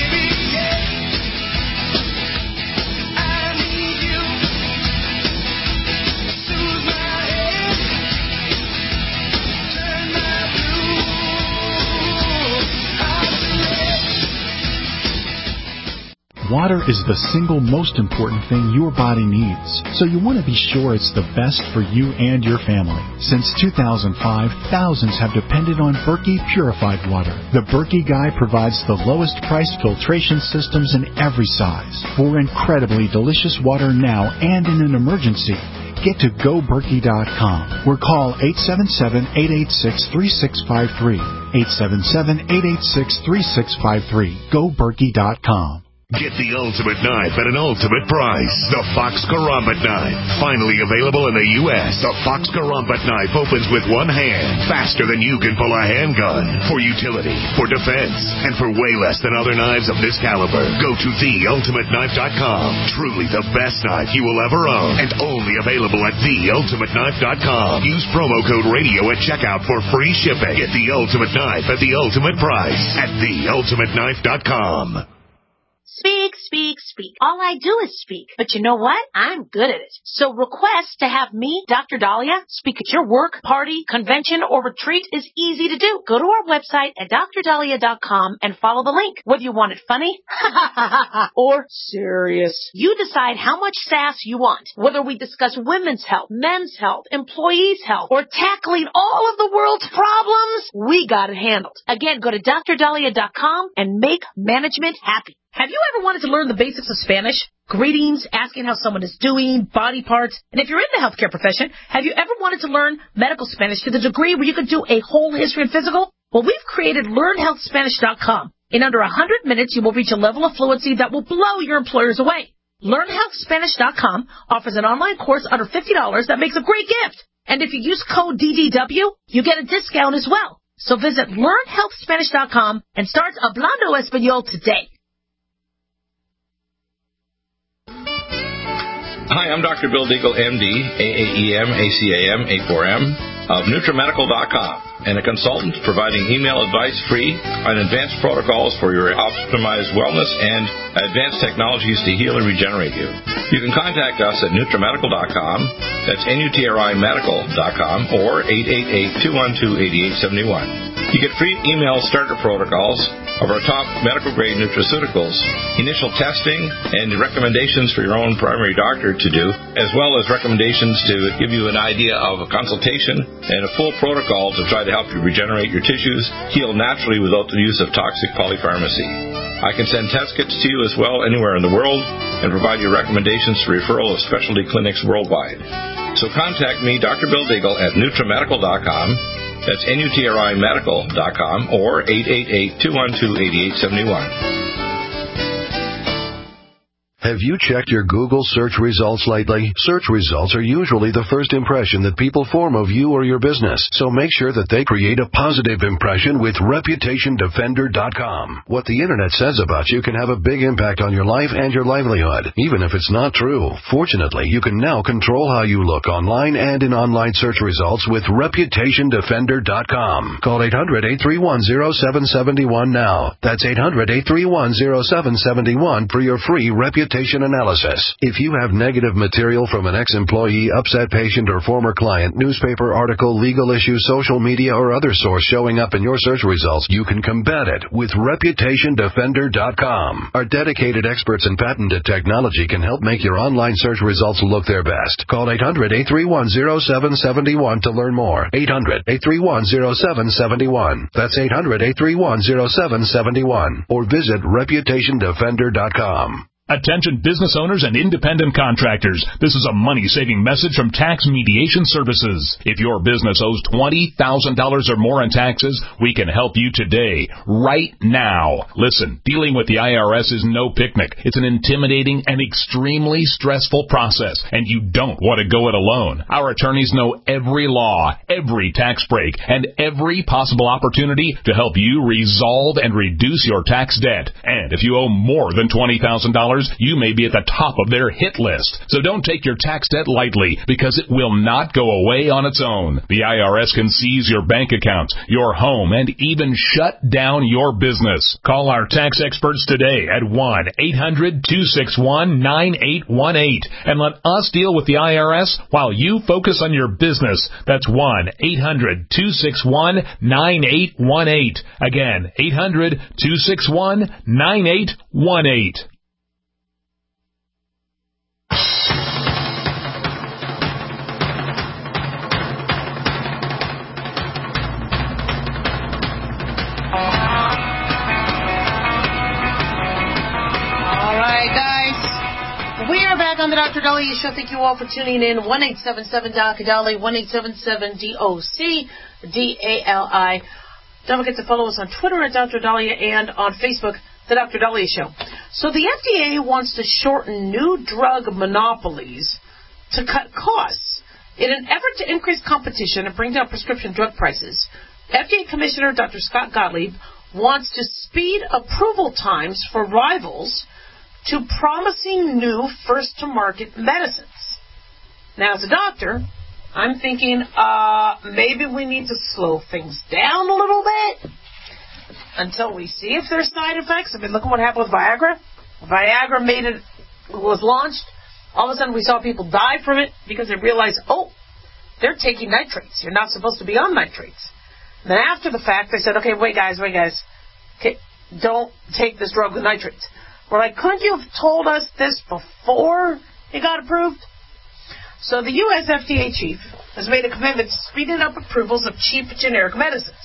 Water is the single most important thing your body needs, so you want to be sure it's the best for you and your family. Since two thousand five, thousands have depended on Berkey purified water. The Berkey Guy provides the lowest price filtration systems in every size for incredibly delicious water now and in an emergency. Get to go berkey dot com or call eight seven seven, eight eight six, three six five three. eight seven seven, eight eight six, three six five three. go berkey dot com. Get the ultimate knife at an ultimate price. The Fox Karambit Knife. Finally available in the U S The Fox Karambit Knife opens with one hand, faster than you can pull a handgun. For utility, for defense, and for way less than other knives of this caliber. Go to the ultimate knife dot com. Truly the best knife you will ever own. And only available at the ultimate knife dot com. Use promo code radio at checkout for free shipping. Get the ultimate knife at the ultimate price at the ultimate knife dot com. Speak speak, speak. All I do is speak. But you know what? I'm good at it. So request to have me, Doctor Dahlia, speak at your work, party, convention, or retreat is easy to do. Go to our website at dr dahlia dot com and follow the link. Whether you want it funny or serious, you decide how much sass you want. Whether we discuss women's health, men's health, employees' health, or tackling all of the world's problems, we got it handled. Again, go to dr dahlia dot com and make management happy. Have you ever wanted to learn the basics of Spanish? Greetings, asking how someone is doing, body parts. And if you're in the healthcare profession, have you ever wanted to learn medical Spanish to the degree where you could do a whole history and physical? Well, we've created learn health spanish dot com. In under one hundred minutes, you will reach a level of fluency that will blow your employers away. learn health spanish dot com offers an online course under fifty dollars that makes a great gift. And if you use code D D W, you get a discount as well. So visit learn health spanish dot com and start Hablando Español today. Hi, I'm Doctor Bill Deagle, M D, A A E M, A C A M, A four M, of NutriMedical dot com, and a consultant providing email advice free on advanced protocols for your optimized wellness and advanced technologies to heal and regenerate you. You can contact us at NutriMedical dot com, that's N U T R I Medical dot com, or eight eight eight, two one two, eight eight seven one. You get free email starter protocols of our top medical-grade nutraceuticals, initial testing, and recommendations for your own primary doctor to do, as well as recommendations to give you an idea of a consultation and a full protocol to try to help you regenerate your tissues, heal naturally without the use of toxic polypharmacy. I can send test kits to you as well anywhere in the world and provide you recommendations for referral of specialty clinics worldwide. So contact me, Doctor Bill Deagle, at NutriMedical dot com. That's N U T R I Medical dot com or eight eight eight, two one two, eight eight seven one. Have you checked your Google search results lately? Search results are usually the first impression that people form of you or your business, so make sure that they create a positive impression with Reputation Defender dot com. What the Internet says about you can have a big impact on your life and your livelihood, even if it's not true. Fortunately, you can now control how you look online and in online search results with Reputation Defender dot com. Call eight hundred, eight three one, zero seven seven one now. That's eight hundred, eight three one, zero seven seven one for your free Reputation analysis. If you have negative material from an ex-employee, upset patient, or former client, newspaper article, legal issue, social media, or other source showing up in your search results, you can combat it with Reputation Defender dot com. Our dedicated experts in patented technology can help make your online search results look their best. Call eight hundred, eight three one, zero seven seven one to learn more. eight hundred, eight three one, zero seven seven one. That's eight hundred, eight three one, zero seven seven one. Or visit Reputation Defender dot com. Attention business owners and independent contractors. This is a money-saving message from Tax Mediation Services. If your business owes twenty thousand dollars or more in taxes, we can help you today, right now. Listen, dealing with the I R S is no picnic. It's an intimidating and extremely stressful process, and you don't want to go it alone. Our attorneys know every law, every tax break, and every possible opportunity to help you resolve and reduce your tax debt. And if you owe more than twenty thousand dollars, you may be at the top of their hit list. So don't take your tax debt lightly, because it will not go away on its own. The I R S can seize your bank accounts, your home, and even shut down your business. Call our tax experts today at one eight hundred, two six one, nine eight one eight and let us deal with the I R S while you focus on your business. That's one eight hundred, two six one, nine eight one eight. Again, eight hundred, two six one, nine eight one eight. On the Doctor Dahlia Show. Thank you all for tuning in. one eight seven seven D O C Dali, one eight seven seven D O C D A L I. Don't forget to follow us on Twitter at Doctor Dahlia and on Facebook, The Doctor Dahlia Show. So the F D A wants to shorten new drug monopolies to cut costs. In an effort to increase competition and bring down prescription drug prices, F D A Commissioner Doctor Scott Gottlieb wants to speed approval times for rivals to promising new first-to-market medicines. Now, as a doctor, I'm thinking, uh, maybe we need to slow things down a little bit until we see if there's side effects. I mean, look at what happened with Viagra. Viagra made it, was launched. All of a sudden we saw people die from it because they realized, oh, they're taking nitrates. You're not supposed to be on nitrates. And then after the fact, they said, okay, wait, guys, wait, guys. Okay, don't take this drug with nitrates. We're like, couldn't you have told us this before it got approved? So the U S F D A chief has made a commitment to speeding up approvals of cheap generic medicines,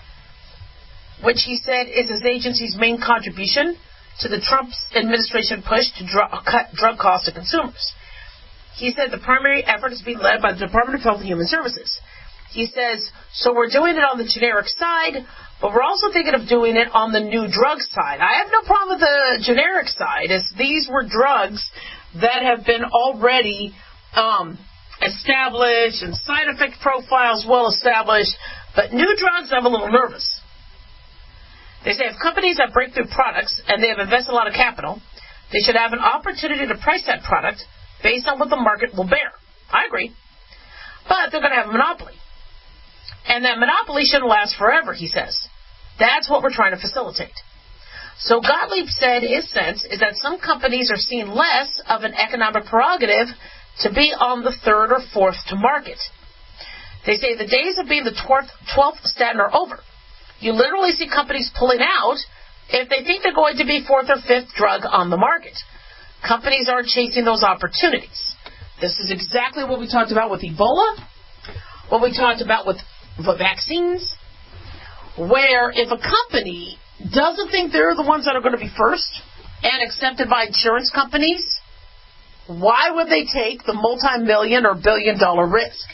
which he said is his agency's main contribution to the Trump administration push to dr- cut drug costs to consumers. He said the primary effort is being led by the Department of Health and Human Services. He says, so we're doing it on the generic side, but we're also thinking of doing it on the new drug side. I have no problem with the generic side, as these were drugs that have been already um, established and side effect profiles well established, but new drugs, I'm a little nervous. They say if companies have breakthrough products and they have invested a lot of capital, they should have an opportunity to price that product based on what the market will bear. I agree. But they're going to have a monopoly. And that monopoly shouldn't last forever, he says. That's what we're trying to facilitate. So Gottlieb said his sense is that some companies are seeing less of an economic prerogative to be on the third or fourth to market. They say the days of being the twelfth statin are over. You literally see companies pulling out if they think they're going to be fourth or fifth drug on the market. Companies aren't chasing those opportunities. This is exactly what we talked about with Ebola, what we talked about with the vaccines, where if a company doesn't think they're the ones that are going to be first and accepted by insurance companies, why would they take the multi-million or billion-dollar risk?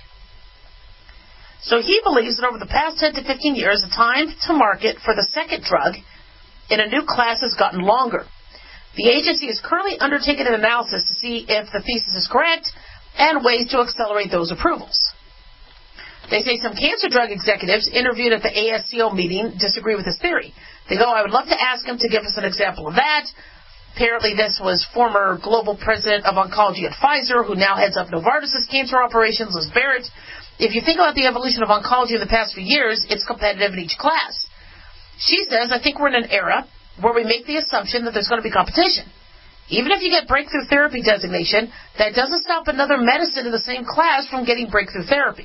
So he believes that over the past ten to fifteen years, the time to market for the second drug in a new class has gotten longer. The agency is currently undertaking an analysis to see if the thesis is correct and ways to accelerate those approvals. They say some cancer drug executives interviewed at the A S C O meeting disagree with his theory. They go, I would love to ask him to give us an example of that. Apparently this was former global president of oncology at Pfizer, who now heads up Novartis' cancer operations, Liz Barrett. If you think about the evolution of oncology in the past few years, it's competitive in each class. She says, I think we're in an era where we make the assumption that there's going to be competition. Even if you get breakthrough therapy designation, that doesn't stop another medicine in the same class from getting breakthrough therapy.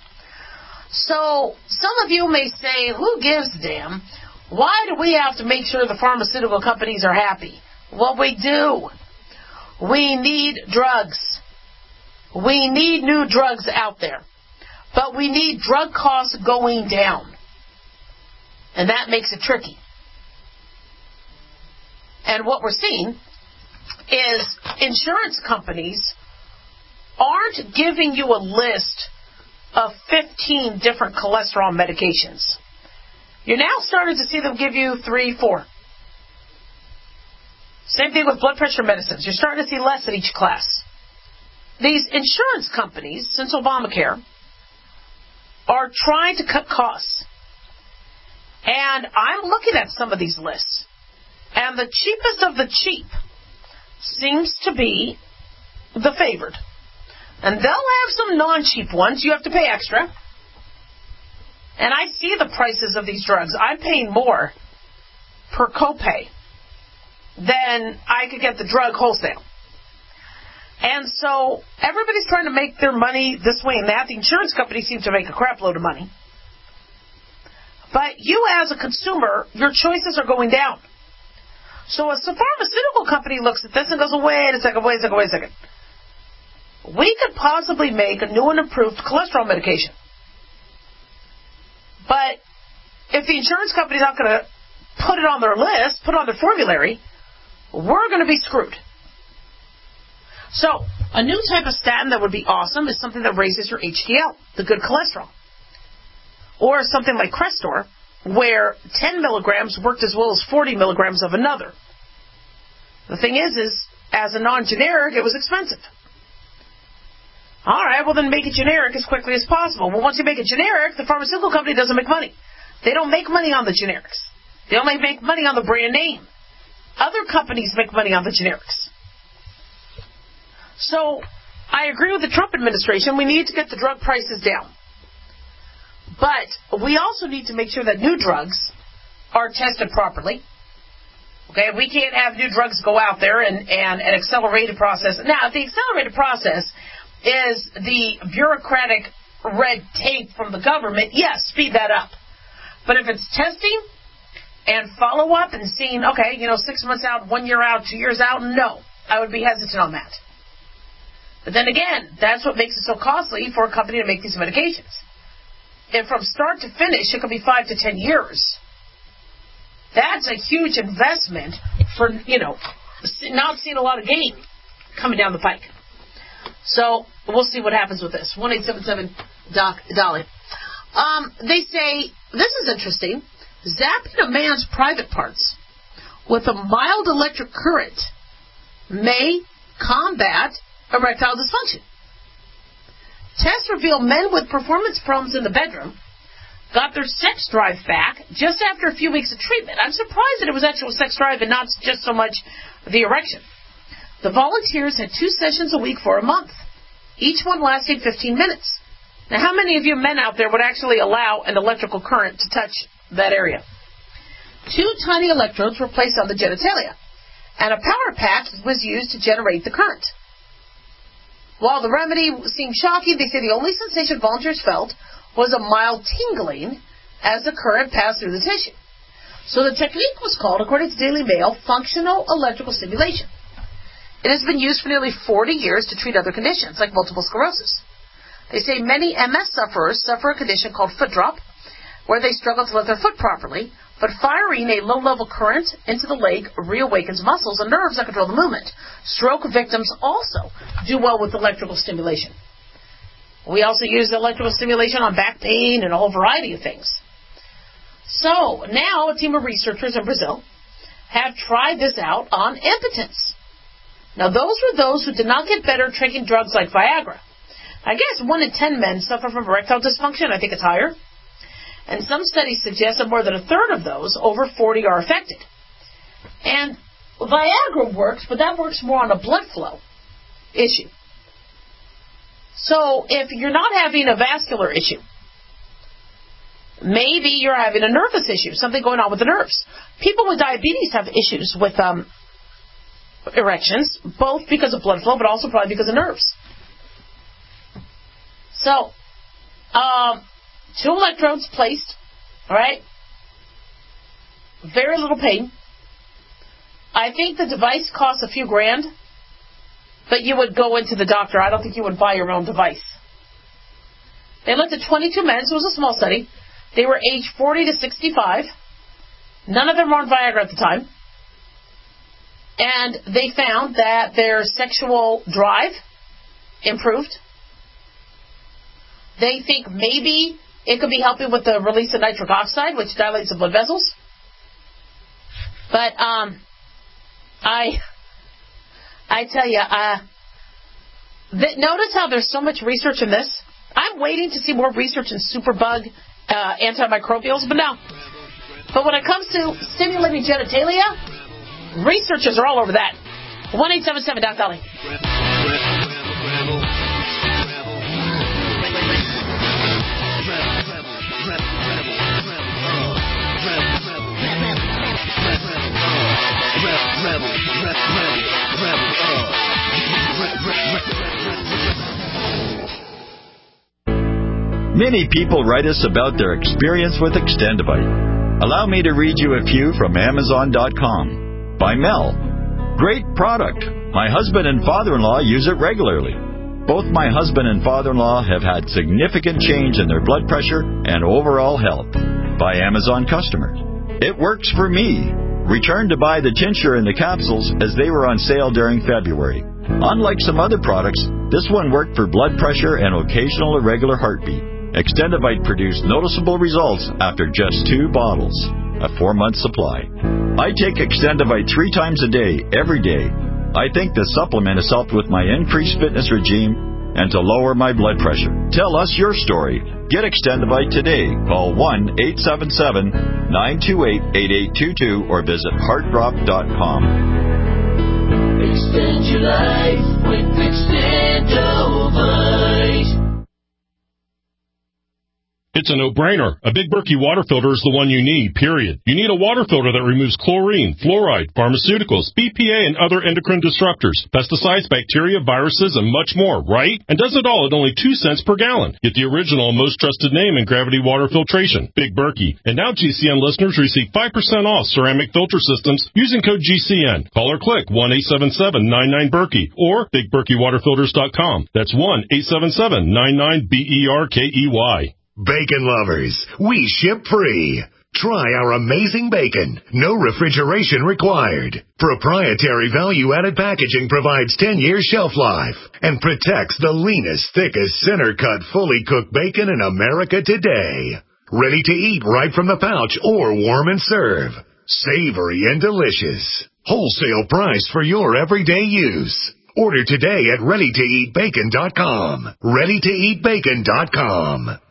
So, some of you may say, who gives a damn? Why do we have to make sure the pharmaceutical companies are happy? Well, we do. We need drugs. We need new drugs out there. But we need drug costs going down. And that makes it tricky. And what we're seeing is insurance companies aren't giving you a list of fifteen different cholesterol medications. You're now starting to see them give you three, four. Same thing with blood pressure medicines. You're starting to see less in each class. These insurance companies, since Obamacare, are trying to cut costs. And I'm looking at some of these lists. And the cheapest of the cheap seems to be the favored. And they'll have some non-cheap ones. You have to pay extra. And I see the prices of these drugs. I'm paying more per copay than I could get the drug wholesale. And so everybody's trying to make their money this way and that. The insurance companies seem to make a crap load of money. But you as a consumer, your choices are going down. So as a pharmaceutical company looks at this and goes, wait a second, wait a second, wait a second. We could possibly make a new and improved cholesterol medication. But if the insurance company's not going to put it on their list, put it on their formulary, we're going to be screwed. So, a new type of statin that would be awesome is something that raises your H D L, the good cholesterol. Or something like Crestor, where ten milligrams worked as well as forty milligrams of another. The thing is, is as a non-generic, it was expensive. All right, well then make it generic as quickly as possible. Well, once you make it generic, the pharmaceutical company doesn't make money. They don't make money on the generics. They only make money on the brand name. Other companies make money on the generics. So, I agree with the Trump administration. We need to get the drug prices down. But we also need to make sure that new drugs are tested properly. Okay, we can't have new drugs go out there and, and an accelerated process. Now, if the accelerated process is the bureaucratic red tape from the government, yes, speed that up. But if it's testing and follow-up and seeing, okay, you know, six months out, one year out, two years out, no, I would be hesitant on that. But then again, that's what makes it so costly for a company to make these medications. And from start to finish, it could be five to ten years. That's a huge investment for, you know, not seeing a lot of gain coming down the pike. So we'll see what happens with this. one eight seven seven Doc Dolly. Um, they say, this is interesting, zapping a man's private parts with a mild electric current may combat erectile dysfunction. Tests reveal men with performance problems in the bedroom got their sex drive back just after a few weeks of treatment. I'm surprised that it was actual sex drive and not just so much the erection. The volunteers had two sessions a week for a month, each one lasting fifteen minutes. Now, how many of you men out there would actually allow an electrical current to touch that area? Two tiny electrodes were placed on the genitalia, and a power pack was used to generate the current. While the remedy seemed shocking, they say the only sensation volunteers felt was a mild tingling as the current passed through the tissue. So the technique was called, according to Daily Mail, functional electrical stimulation. It has been used for nearly forty years to treat other conditions, like multiple sclerosis. They say many M S sufferers suffer a condition called foot drop, where they struggle to lift their foot properly, but firing a low-level current into the leg reawakens muscles and nerves that control the movement. Stroke victims also do well with electrical stimulation. We also use electrical stimulation on back pain and a whole variety of things. So, now a team of researchers in Brazil have tried this out on impotence. Now, those were those who did not get better taking drugs like Viagra. I guess one in ten men suffer from erectile dysfunction. I think it's higher. And some studies suggest that more than a third of those over forty are affected. And Viagra works, but that works more on a blood flow issue. So if you're not having a vascular issue, maybe you're having a nervous issue, something going on with the nerves. People with diabetes have issues with um, erections, both because of blood flow, but also probably because of nerves. So, um, two electrodes placed, all right? Very little pain. I think the device costs a few grand, but you would go into the doctor. I don't think you would buy your own device. They looked at twenty-two men, so it was a small study. They were aged forty to sixty-five. None of them were on Viagra at the time. And they found that their sexual drive improved. They think maybe it could be helping with the release of nitric oxide, which dilates the blood vessels. But um, I, I tell you, uh, th- notice how there's so much research in this. I'm waiting to see more research in superbug uh, antimicrobials, but no. But when it comes to stimulating genitalia, researchers are all over that. one eight seven seven Doc Dolly. Many people write us about their experience with Extendivite. Allow me to read you a few from Amazon dot com. By Mel. Great product. My husband and father-in-law use it regularly. Both my husband and father-in-law have had significant change in their blood pressure and overall health. By Amazon customer. It works for me. Returned to buy the tincture and the capsules as they were on sale during February. Unlike some other products, this one worked for blood pressure and occasional irregular heartbeat. Extendivite produced noticeable results after just two bottles, a four-month supply. I take Extendivite three times a day, every day. I think the supplement has helped with my increased fitness regime and to lower my blood pressure. Tell us your story. Get Extendivite today. Call one eight seven seven, nine two eight, eight eight two two or visit heart drop dot com. Extend your life with Extendivite. It's a no-brainer. A Big Berkey water filter is the one you need, period. You need a water filter that removes chlorine, fluoride, pharmaceuticals, B P A, and other endocrine disruptors, pesticides, bacteria, viruses, and much more, right? And does it all at only two cents per gallon. Get the original and most trusted name in gravity water filtration, Big Berkey. And now G C N listeners receive five percent off ceramic filter systems using code G C N. Call or click one eight seven seven nine nine Berkey or big berkey water filters dot com. That's one eight seven seven nine nine B E R K E Y. Bacon lovers, we ship free. Try our amazing bacon. No refrigeration required. Proprietary value-added packaging provides ten years shelf life and protects the leanest, thickest, center-cut, fully cooked bacon in America today. Ready to eat right from the pouch or warm and serve. Savory and delicious. Wholesale price for your everyday use. Order today at ready to eat bacon dot com. ready to eat bacon dot com.